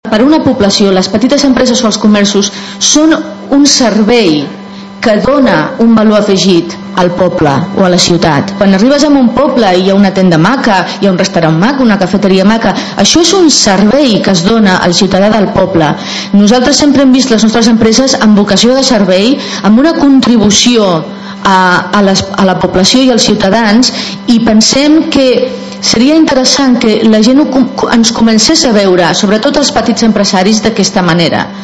per una població, les petites empreses o els comerços són un servei que dona un valor afegit al poble o a la ciutat. Quan arribes a un poble i hi ha una tenda maca, hi ha un restaurant maco, una cafeteria maca, això és un servei que es dona al ciutadà del poble. Nosaltres sempre hem vist les nostres empreses amb vocació de servei, amb una contribució a la població i als ciutadans, i pensem que seria interessant que la gent ens comencés a veure, sobretot els petits empresaris, d'aquesta manera.